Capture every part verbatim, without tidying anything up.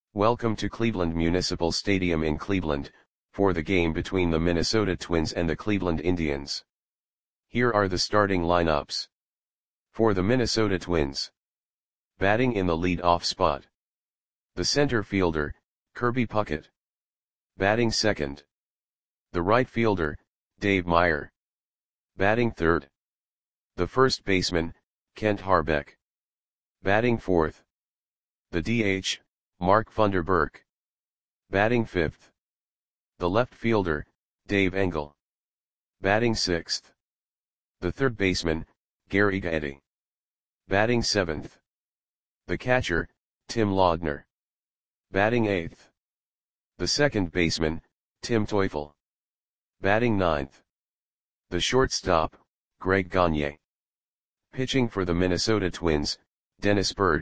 Welcome to Cleveland Municipal Stadium in Cleveland, for the game between the Minnesota Twins and the Cleveland Indians. Here are the starting lineups. For the Minnesota Twins. Batting in the lead-off spot. The center fielder, Kirby Puckett. Batting second. The right fielder, Dave Meyer. Batting third. The first baseman, Kent Hrbek. Batting fourth. The D H, Mark Funderburk. Batting fifth. The left fielder, Dave Engel. Batting sixth. The third baseman, Gary Gaetti. Batting seventh. The catcher, Tim Laudner. Batting eighth. The second baseman, Tim Teufel. Batting ninth. The shortstop, Greg Gagne. Pitching for the Minnesota Twins, Dennis Byrd.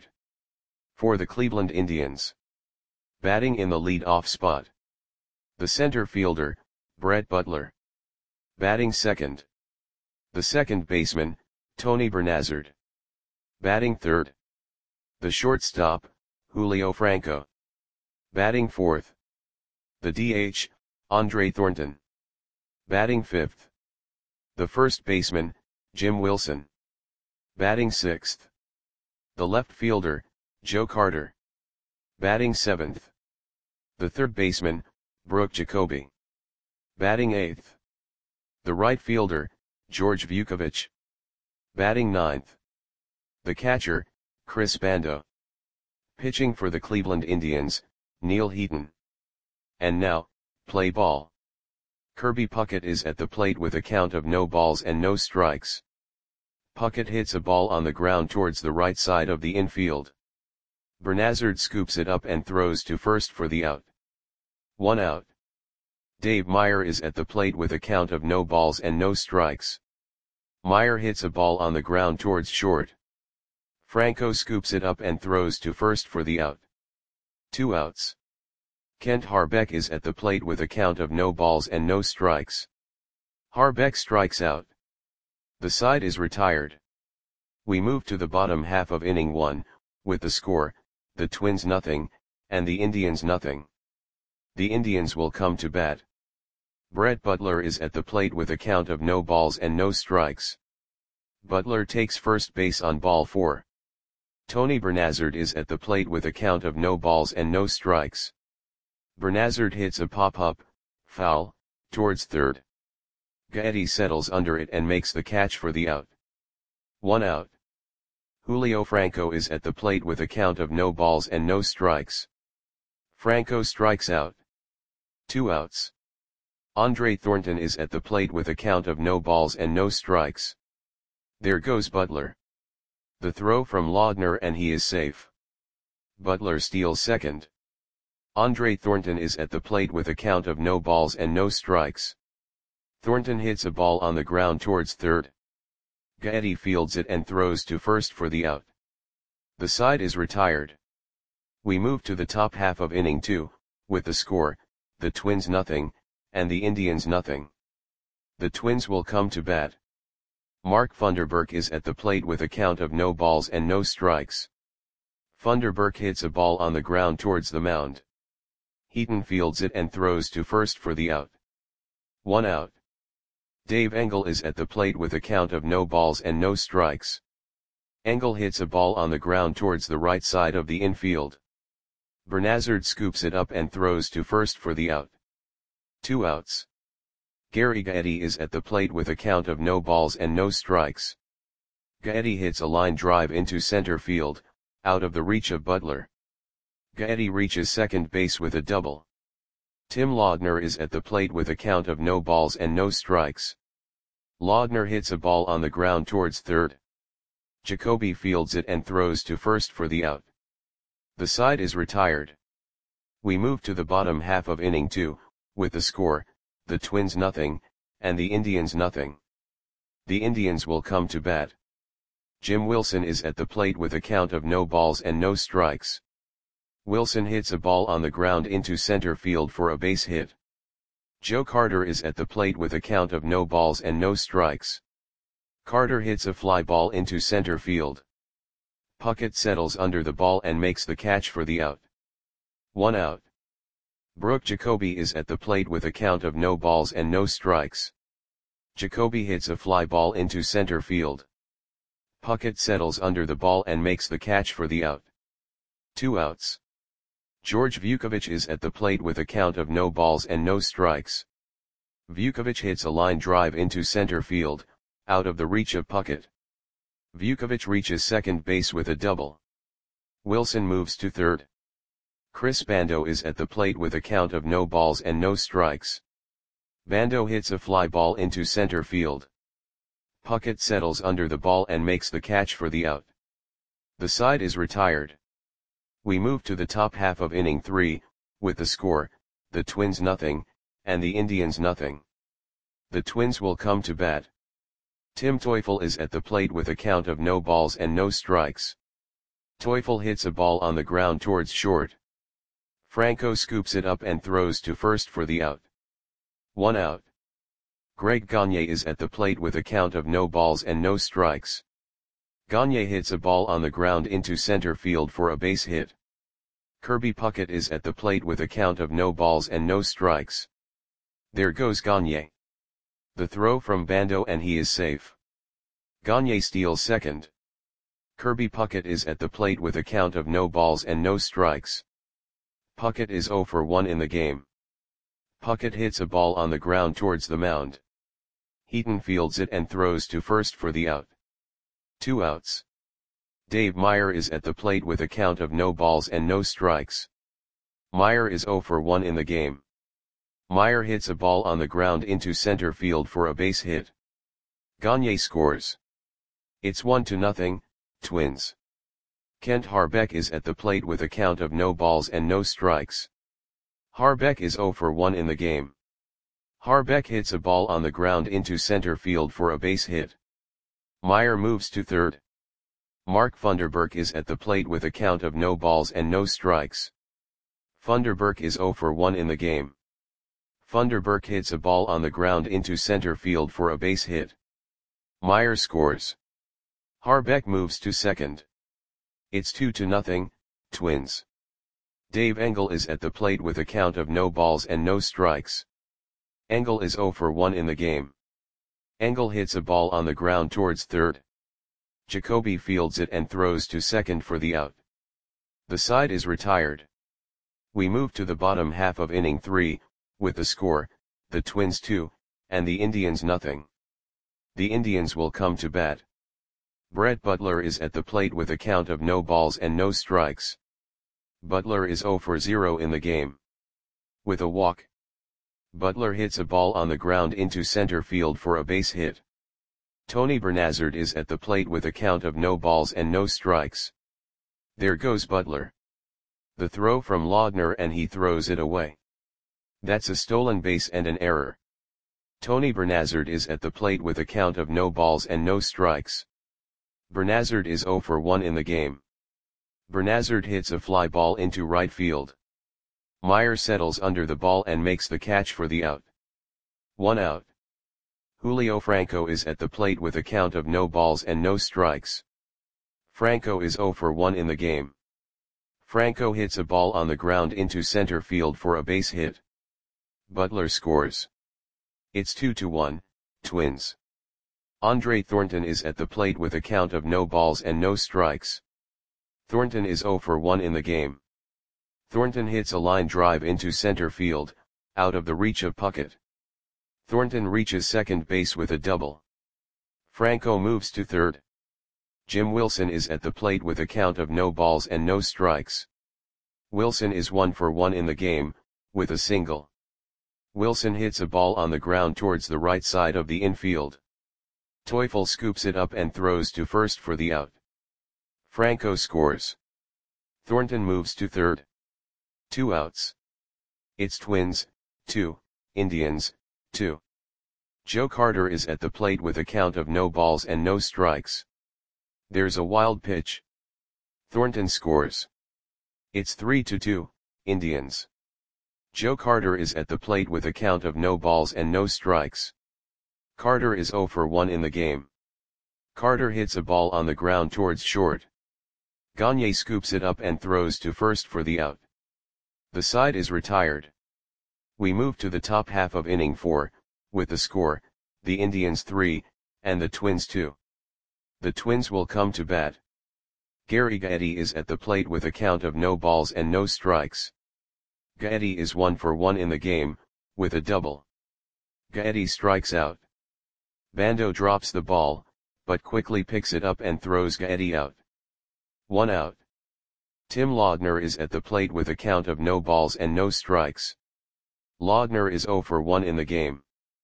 For the Cleveland Indians. Batting in the lead-off spot. The center fielder, Brett Butler. Batting second. The second baseman, Tony Bernazard. Batting third. The shortstop, Julio Franco. Batting fourth. The D H, Andre Thornton. Batting fifth. The first baseman, Jim Wilson. Batting sixth. The left fielder, Joe Carter. Batting seventh. The third baseman, Brooke Jacoby. Batting eighth. The right fielder, George Vukovich. Batting ninth. The catcher, Chris Bando. Pitching for the Cleveland Indians, Neil Heaton. And now, play ball. Kirby Puckett is at the plate with a count of no balls and no strikes. Puckett hits a ball on the ground towards the right side of the infield. Bernazard scoops it up and throws to first for the out. One out. Dave Meyer is at the plate with a count of no balls and no strikes. Meyer hits a ball on the ground towards short. Franco scoops it up and throws to first for the out. Two outs. Kent Hrbek is at the plate with a count of no balls and no strikes. Hrbek strikes out. The side is retired. We move to the bottom half of inning one, with the score, the Twins nothing, and the Indians nothing. The Indians will come to bat. Brett Butler is at the plate with a count of no balls and no strikes. Butler takes first base on ball four. Tony Bernazard is at the plate with a count of no balls and no strikes. Bernazard hits a pop-up, foul, towards third. Gaetti settles under it and makes the catch for the out. One out. Julio Franco is at the plate with a count of no balls and no strikes. Franco strikes out. Two outs. Andre Thornton is at the plate with a count of no balls and no strikes. There goes Butler. The throw from Laudner and he is safe. Butler steals second. Andre Thornton is at the plate with a count of no balls and no strikes. Thornton hits a ball on the ground towards third. Gaetti fields it and throws to first for the out. The side is retired. We move to the top half of inning two, with the score, the Twins nothing, and the Indians nothing. The Twins will come to bat. Mark Funderburk is at the plate with a count of no balls and no strikes. Funderburk hits a ball on the ground towards the mound. Heaton fields it and throws to first for the out. One out. Dave Engel is at the plate with a count of no balls and no strikes. Engel hits a ball on the ground towards the right side of the infield. Bernazard scoops it up and throws to first for the out. Two outs. Gary Gaetti is at the plate with a count of no balls and no strikes. Gaetti hits a line drive into center field, out of the reach of Butler. Gaetti reaches second base with a double. Tim Laudner is at the plate with a count of no balls and no strikes. Laudner hits a ball on the ground towards third. Jacoby fields it and throws to first for the out. The side is retired. We move to the bottom half of inning two, with the score, the Twins nothing, and the Indians nothing. The Indians will come to bat. Jim Wilson is at the plate with a count of no balls and no strikes. Wilson hits a ball on the ground into center field for a base hit. Joe Carter is at the plate with a count of no balls and no strikes. Carter hits a fly ball into center field. Puckett settles under the ball and makes the catch for the out. one out. Brooke Jacoby is at the plate with a count of no balls and no strikes. Jacoby hits a fly ball into center field. Puckett settles under the ball and makes the catch for the out. Two outs. George Vukovic is at the plate with a count of no balls and no strikes. Vukovic hits a line drive into center field, out of the reach of Puckett. Vukovic reaches second base with a double. Wilson moves to third. Chris Bando is at the plate with a count of no balls and no strikes. Bando hits a fly ball into center field. Puckett settles under the ball and makes the catch for the out. The side is retired. We move to the top half of inning three, with the score, the Twins nothing, and the Indians nothing. The Twins will come to bat. Tim Teufel is at the plate with a count of no balls and no strikes. Teufel hits a ball on the ground towards short. Franco scoops it up and throws to first for the out. One out. Greg Gagne is at the plate with a count of no balls and no strikes. Gagne hits a ball on the ground into center field for a base hit. Kirby Puckett is at the plate with a count of no balls and no strikes. There goes Gagne. The throw from Bando and he is safe. Gagne steals second. Kirby Puckett is at the plate with a count of no balls and no strikes. Puckett is oh for one in the game. Puckett hits a ball on the ground towards the mound. Heaton fields it and throws to first for the out. Two outs. Dave Meyer is at the plate with a count of no balls and no strikes. Meyer is oh for one in the game. Meyer hits a ball on the ground into center field for a base hit. Gagne scores. It's one to nothing, Twins. Kent Harbeck is at the plate with a count of no balls and no strikes. Harbeck is oh for one in the game. Harbeck hits a ball on the ground into center field for a base hit. Meyer moves to third. Mark Funderburk is at the plate with a count of no balls and no strikes. Funderburk is oh for one in the game. Funderburk hits a ball on the ground into center field for a base hit. Meyer scores. Harbeck moves to second. It's two to nothing, Twins. Dave Engel is at the plate with a count of no balls and no strikes. Engel is oh for one in the game. Engel hits a ball on the ground towards third. Jacoby fields it and throws to second for the out. The side is retired. We move to the bottom half of inning three, with the score, the Twins two, and the Indians nothing. The Indians will come to bat. Brett Butler is at the plate with a count of no balls and no strikes. Butler is oh for zero in the game. With a walk, Butler hits a ball on the ground into center field for a base hit. Tony Bernazard is at the plate with a count of no balls and no strikes. There goes Butler. The throw from Laudner and he throws it away. That's a stolen base and an error. Tony Bernazard is at the plate with a count of no balls and no strikes. Bernazard is oh for one in the game. Bernazard hits a fly ball into right field. Meyer settles under the ball and makes the catch for the out. One out. Julio Franco is at the plate with a count of no balls and no strikes. Franco is oh for one in the game. Franco hits a ball on the ground into center field for a base hit. Butler scores. It's two to one, Twins. Andre Thornton is at the plate with a count of no balls and no strikes. Thornton is oh for one in the game. Thornton hits a line drive into center field, out of the reach of Puckett. Thornton reaches second base with a double. Franco moves to third. Jim Wilson is at the plate with a count of no balls and no strikes. Wilson is one for one in the game, with a single. Wilson hits a ball on the ground towards the right side of the infield. Teufel scoops it up and throws to first for the out. Franco scores. Thornton moves to third. Two outs. It's Twins, two, Indians, two. Joe Carter is at the plate with a count of no balls and no strikes. There's a wild pitch. Thornton scores. It's three to two, Indians. Joe Carter is at the plate with a count of no balls and no strikes. Carter is oh for one in the game. Carter hits a ball on the ground towards short. Gagne scoops it up and throws to first for the out. The side is retired. We move to the top half of inning four, with the score, the Indians three, and the Twins two. The Twins will come to bat. Gary Gaetti is at the plate with a count of no balls and no strikes. Gaetti is one for one in the game, with a double. Gaetti strikes out. Bando drops the ball, but quickly picks it up and throws Gaetti out. One out. Tim Laudner is at the plate with a count of no balls and no strikes. Laudner is zero for one in the game.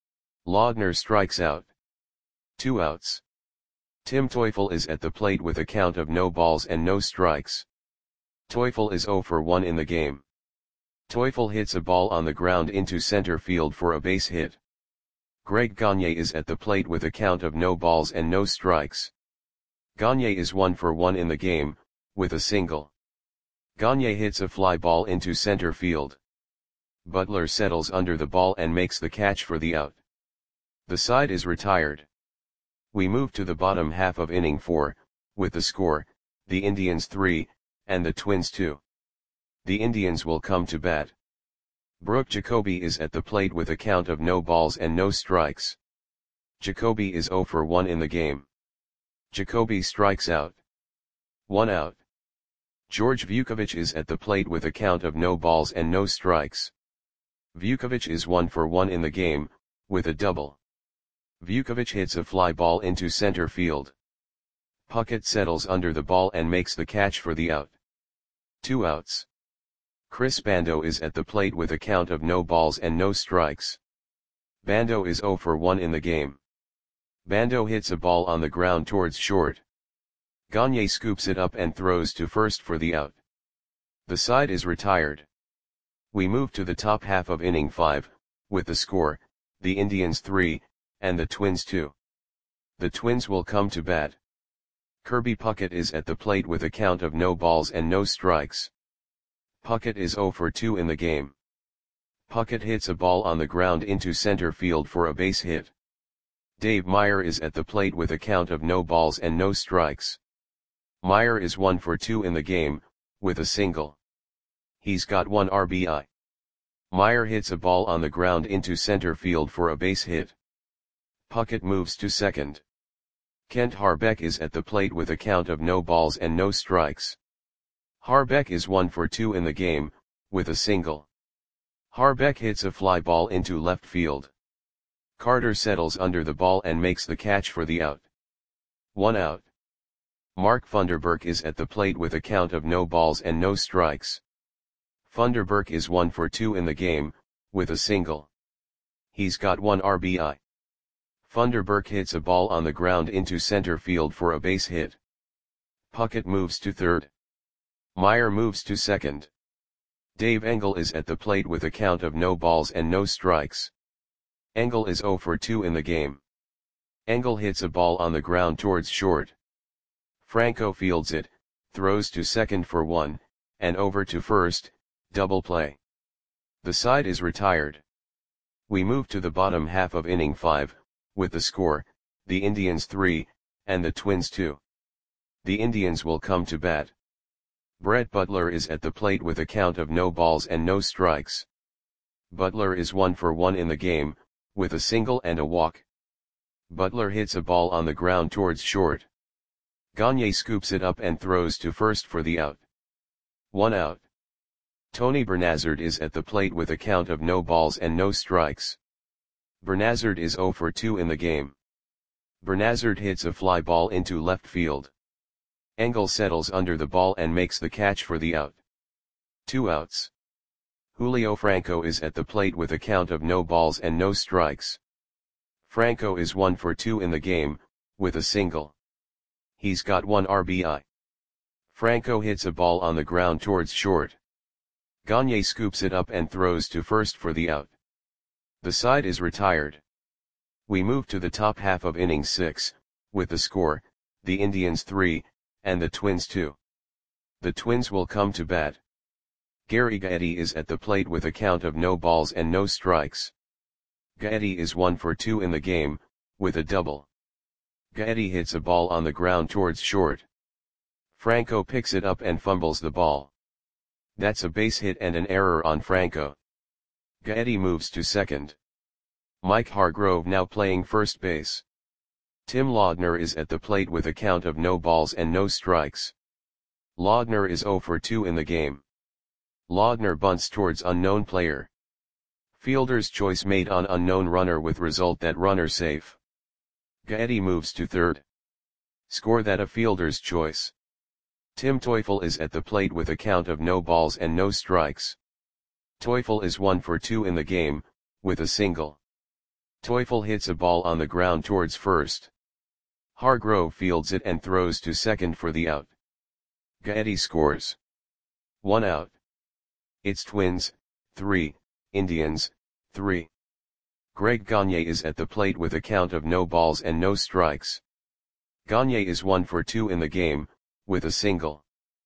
Laudner strikes out. Two outs. Tim Teufel is at the plate with a count of no balls and no strikes. Teufel is zero for one in the game. Teufel hits a ball on the ground into center field for a base hit. Greg Gagne is at the plate with a count of no balls and no strikes. Gagne is one for one in the game, with a single. Gagne hits a fly ball into center field. Butler settles under the ball and makes the catch for the out. The side is retired. We move to the bottom half of inning four, with the score, the Indians three, and the Twins two. The Indians will come to bat. Brooke Jacoby is at the plate with a count of no balls and no strikes. Jacoby is zero for one in the game. Jacoby strikes out. One out. George Vukovic is at the plate with a count of no balls and no strikes. Vukovic is one for one in the game, with a double. Vukovic hits a fly ball into center field. Puckett settles under the ball and makes the catch for the out. Two outs. Chris Bando is at the plate with a count of no balls and no strikes. Bando is zero for one in the game. Bando hits a ball on the ground towards short. Gagne scoops it up and throws to first for the out. The side is retired. We move to the top half of inning five, with the score, the Indians three, and the Twins two. The Twins will come to bat. Kirby Puckett is at the plate with a count of no balls and no strikes. Puckett is zero for two in the game. Puckett hits a ball on the ground into center field for a base hit. Dave Meyer is at the plate with a count of no balls and no strikes. Meyer is one for two in the game, with a single. He's got one R B I. Meyer hits a ball on the ground into center field for a base hit. Puckett moves to second. Kent Harbeck is at the plate with a count of no balls and no strikes. Harbeck is one for two in the game, with a single. Harbeck hits a fly ball into left field. Carter settles under the ball and makes the catch for the out. One out. Mark Funderburk is at the plate with a count of no balls and no strikes. Funderburk is one for two in the game, with a single. He's got one R B I. Funderburk hits a ball on the ground into center field for a base hit. Puckett moves to third. Meyer moves to second. Dave Engel is at the plate with a count of no balls and no strikes. Engel is zero for two in the game. Engel hits a ball on the ground towards short. Franco fields it, throws to second for one, and over to first, double play. The side is retired. We move to the bottom half of inning five, with the score, the Indians three, and the Twins two. The Indians will come to bat. Brett Butler is at the plate with a count of no balls and no strikes. Butler is one for one in the game, with a single and a walk. Butler hits a ball on the ground towards short. Gagne scoops it up and throws to first for the out. One out. Tony Bernazard is at the plate with a count of no balls and no strikes. Bernazard is zero for two in the game. Bernazard hits a fly ball into left field. Engel settles under the ball and makes the catch for the out. Two outs. Julio Franco is at the plate with a count of no balls and no strikes. Franco is one for two in the game, with a single. He's got one R B I. Franco hits a ball on the ground towards short. Gagne scoops it up and throws to first for the out. The side is retired. We move to the top half of inning six, with the score, the Indians three, and the Twins two. The Twins will come to bat. Gary Gaetti is at the plate with a count of no balls and no strikes. Gaetti is one for two in the game, with a double. Gaetti hits a ball on the ground towards short. Franco picks it up and fumbles the ball. That's a base hit and an error on Franco. Gaetti moves to second. Mike Hargrove now playing first base. Tim Laudner is at the plate with a count of no balls and no strikes. Laudner is zero for two in the game. Laudner bunts towards unknown player. Fielder's choice made on unknown runner with result that runner safe. Gaetti moves to third. Score that a fielder's choice. Tim Teufel is at the plate with a count of no balls and no strikes. Teufel is one for two in the game, with a single. Teufel hits a ball on the ground towards first. Hargrove fields it and throws to second for the out. Gaetti scores. One out. It's Twins, three, Indians, three. Greg Gagne is at the plate with a count of no balls and no strikes. Gagne is one for two in the game, with a single.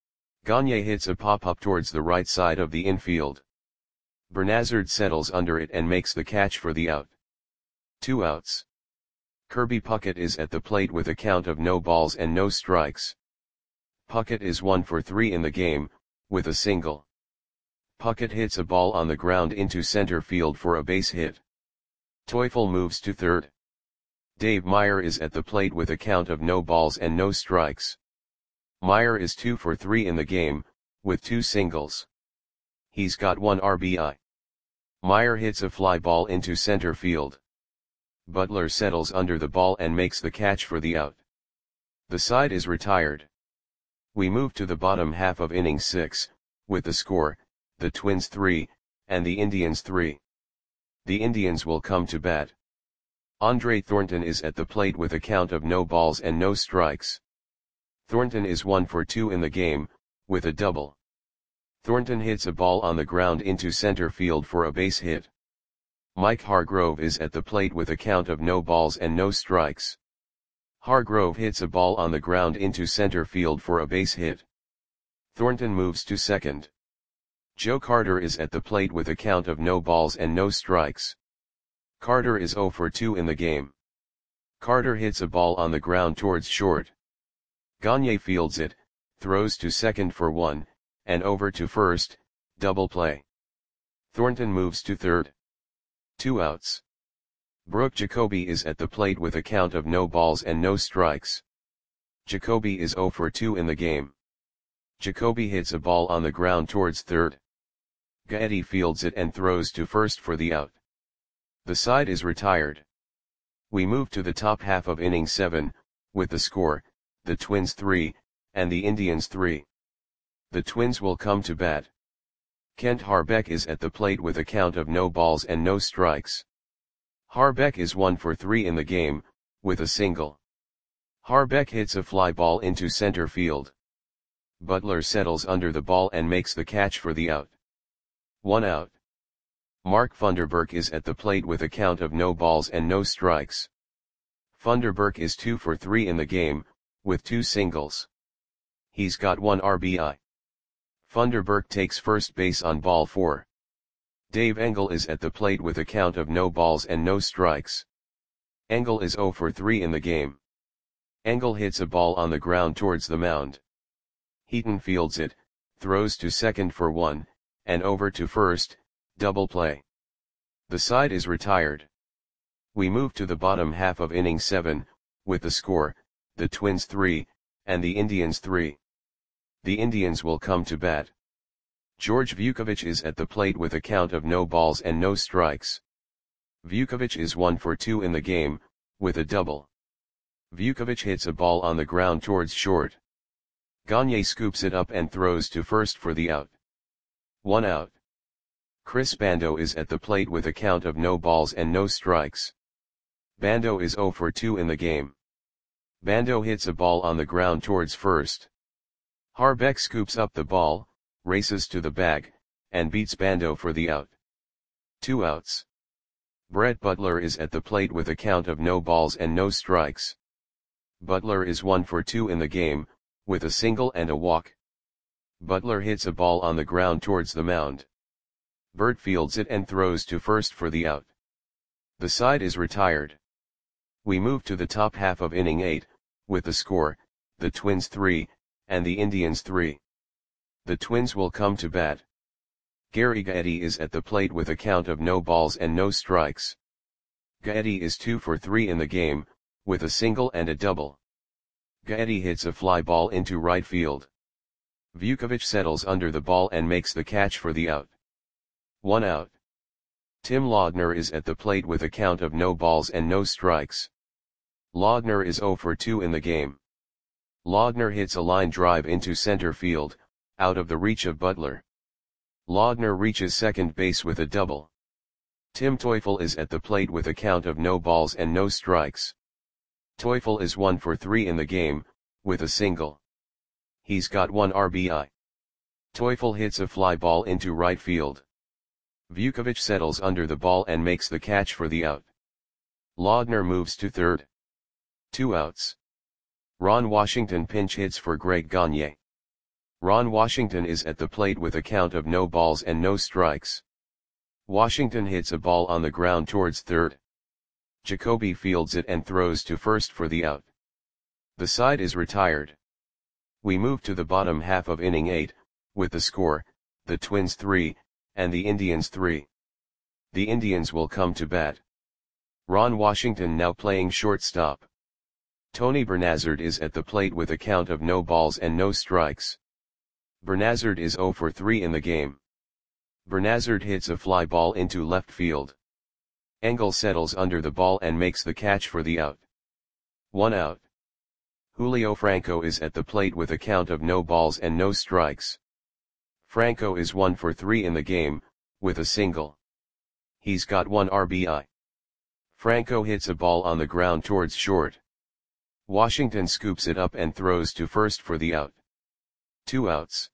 Gagne hits a pop-up towards the right side of the infield. Bernazard settles under it and makes the catch for the out. Two outs. Kirby Puckett is at the plate with a count of no balls and no strikes. Puckett is one for three in the game, with a single. Puckett hits a ball on the ground into center field for a base hit. Teufel moves to third. Dave Meyer is at the plate with a count of no balls and no strikes. Meyer is two for three in the game, with two singles. He's got one R B I. Meyer hits a fly ball into center field. Butler settles under the ball and makes the catch for the out. The side is retired. We move to the bottom half of inning six, with the score, the Twins three, and the Indians three. The Indians will come to bat. Andre Thornton is at the plate with a count of no balls and no strikes. Thornton is one for two in the game, with a double. Thornton hits a ball on the ground into center field for a base hit. Mike Hargrove is at the plate with a count of no balls and no strikes. Hargrove hits a ball on the ground into center field for a base hit. Thornton moves to second. Joe Carter is at the plate with a count of no balls and no strikes. Carter is zero for two in the game. Carter hits a ball on the ground towards short. Gagne fields it, throws to second for one, and over to first, double play. Thornton moves to third. Two outs. Brooke Jacoby is at the plate with a count of no balls and no strikes. Jacoby is zero for two in the game. Jacoby hits a ball on the ground towards third. Gaetti fields it and throws to first for the out. The side is retired. We move to the top half of inning seven, with the score, the Twins three, and the Indians three. The Twins will come to bat. Kent Harbeck is at the plate with a count of no balls and no strikes. Harbeck is one for three in the game, with a single. Harbeck hits a fly ball into center field. Butler settles under the ball and makes the catch for the out. One out. Mark Funderburk is at the plate with a count of no balls and no strikes. Funderburk is two for three in the game, with two singles. He's got one R B I. Funderburk takes first base on ball four. Dave Engel is at the plate with a count of no balls and no strikes. Engel is zero for three in the game. Engel hits a ball on the ground towards the mound. Heaton fields it, throws to second for one, and over to first, double play. The side is retired. We move to the bottom half of inning seven, with the score, the Twins three, and the Indians three. The Indians will come to bat. George Vukovic is at the plate with a count of no balls and no strikes. Vukovic is one for two in the game, with a double. Vukovic hits a ball on the ground towards short. Gagne scoops it up and throws to first for the out. One out. Chris Bando is at the plate with a count of no balls and no strikes. Bando is zero for two in the game. Bando hits a ball on the ground towards first. Harbeck scoops up the ball, races to the bag, and beats Bando for the out. Two outs. Brett Butler is at the plate with a count of no balls and no strikes. Butler is one for two in the game, with a single and a walk. Butler hits a ball on the ground towards the mound. Burt fields it and throws to first for the out. The side is retired. We move to the top half of inning eight, with the score, the Twins three, and the Indians three. The Twins will come to bat. Gary Gaetti is at the plate with a count of no balls and no strikes. Gaetti is two for three in the game, with a single and a double. Gaetti hits a fly ball into right field. Vukovic settles under the ball and makes the catch for the out. One out. Tim Laudner is at the plate with a count of no balls and no strikes. Laudner is zero for two in the game. Laudner hits a line drive into center field, out of the reach of Butler. Laudner reaches second base with a double. Tim Teufel is at the plate with a count of no balls and no strikes. Teufel is one for three in the game, with a single. He's got one R B I. Teufel hits a fly ball into right field. Vukovic settles under the ball and makes the catch for the out. Laudner moves to third. Two outs. Ron Washington pinch hits for Greg Gagne. Ron Washington is at the plate with a count of no balls and no strikes. Washington hits a ball on the ground towards third. Jacoby fields it and throws to first for the out. The side is retired. We move to the bottom half of inning eight, with the score, the Twins three, and the Indians three. The Indians will come to bat. Ron Washington now playing shortstop. Tony Bernazard is at the plate with a count of no balls and no strikes. Bernazard is zero for three in the game. Bernazard hits a fly ball into left field. Engel settles under the ball and makes the catch for the out. One out. Julio Franco is at the plate with a count of no balls and no strikes. Franco is one for three in the game, with a single. He's got one R B I. Franco hits a ball on the ground towards short. Washington scoops it up and throws to first for the out. Two outs.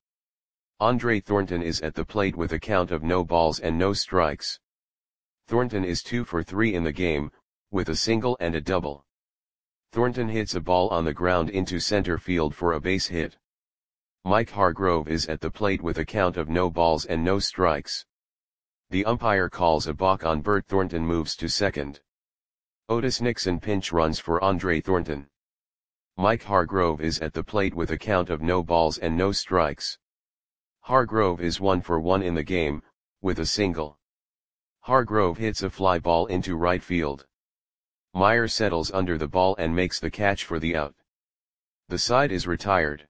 Andre Thornton is at the plate with a count of no balls and no strikes. Thornton is two for three in the game, with a single and a double. Thornton hits a ball on the ground into center field for a base hit. Mike Hargrove is at the plate with a count of no balls and no strikes. The umpire calls a balk on Bert Thornton, moves to second. Otis Nixon pinch runs for Andre Thornton. Mike Hargrove is at the plate with a count of no balls and no strikes. Hargrove is one for one in the game, with a single. Hargrove hits a fly ball into right field. Meyer settles under the ball and makes the catch for the out. The side is retired.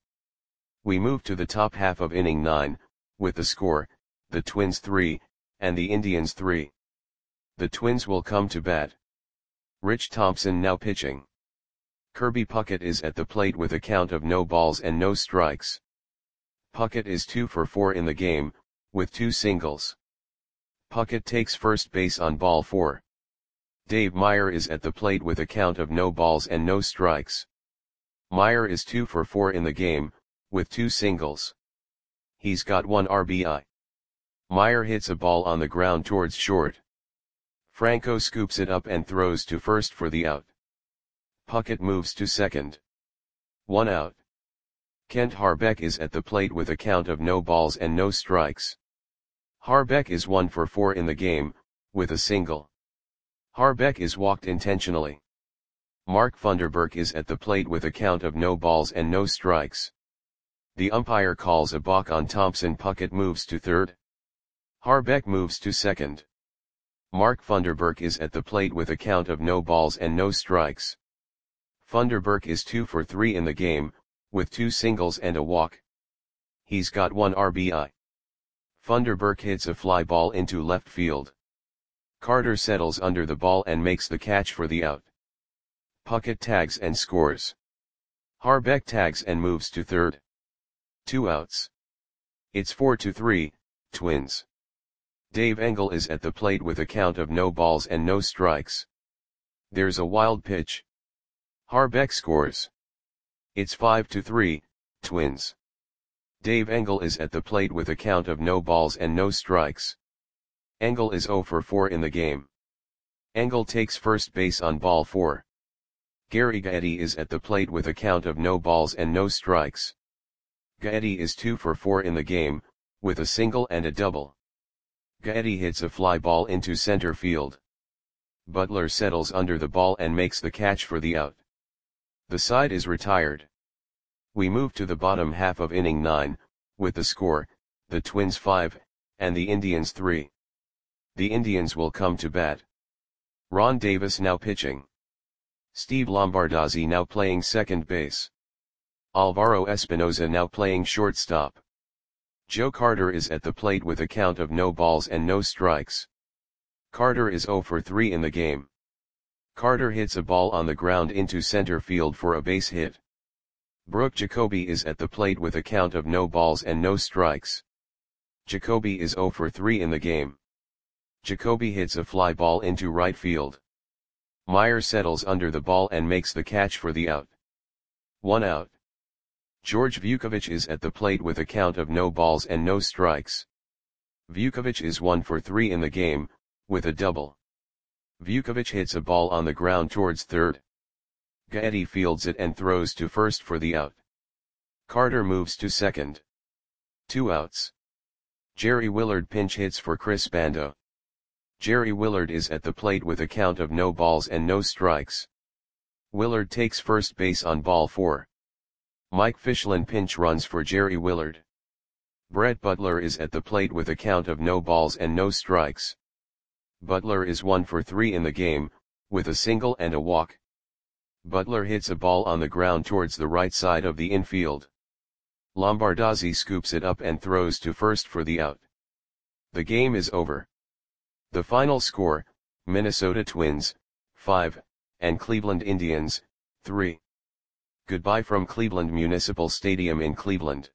We move to the top half of inning nine, with the score, the Twins three, and the Indians three. The Twins will come to bat. Rich Thompson now pitching. Kirby Puckett is at the plate with a count of no balls and no strikes. Puckett is two for four in the game, with two singles. Puckett takes first base on ball four. Dave Meyer is at the plate with a count of no balls and no strikes. Meyer is two for four in the game, with two singles. He's got one R B I. Meyer hits a ball on the ground towards short. Franco scoops it up and throws to first for the out. Puckett moves to second. One out. Kent Harbeck is at the plate with a count of no balls and no strikes. Harbeck is one for four in the game, with a single. Harbeck is walked intentionally. Mark Funderburk is at the plate with a count of no balls and no strikes. The umpire calls a balk on Thompson. Puckett moves to third. Harbeck moves to second. Mark Funderburk is at the plate with a count of no balls and no strikes. Funderburk is two for three in the game, with two singles and a walk. He's got one R B I. Funderburk hits a fly ball into left field. Carter settles under the ball and makes the catch for the out. Puckett tags and scores. Harbeck tags and moves to third. Two outs. It's four to three, Twins. Dave Engel is at the plate with a count of no balls and no strikes. There's a wild pitch. Harbeck scores. It's five to three, Twins. Dave Engel is at the plate with a count of no balls and no strikes. Engel is zero for four in the game. Engel takes first base on ball four. Gary Gaetti is at the plate with a count of no balls and no strikes. Gaetti is two for four in the game, with a single and a double. Gaetti hits a fly ball into center field. Butler settles under the ball and makes the catch for the out. The side is retired. We move to the bottom half of inning nine, with the score, the Twins five, and the Indians three. The Indians will come to bat. Ron Davis now pitching. Steve Lombardozzi now playing second base. Alvaro Espinoza now playing shortstop. Joe Carter is at the plate with a count of no balls and no strikes. Carter is zero for three in the game. Carter hits a ball on the ground into center field for a base hit. Brooke Jacoby is at the plate with a count of no balls and no strikes. Jacoby is zero for three in the game. Jacoby hits a fly ball into right field. Meyer settles under the ball and makes the catch for the out. One out. George Vukovic is at the plate with a count of no balls and no strikes. Vukovic is one for three in the game, with a double. Vukovic hits a ball on the ground towards third. Gaetti fields it and throws to first for the out. Carter moves to second. Two outs. Jerry Willard pinch hits for Chris Bando. Jerry Willard is at the plate with a count of no balls and no strikes. Willard takes first base on ball four. Mike Fischlin pinch runs for Jerry Willard. Brett Butler is at the plate with a count of no balls and no strikes. Butler is one for three in the game, with a single and a walk. Butler hits a ball on the ground towards the right side of the infield. Lombardozzi scoops it up and throws to first for the out. The game is over. The final score, Minnesota Twins, five, and Cleveland Indians, three. Goodbye from Cleveland Municipal Stadium in Cleveland.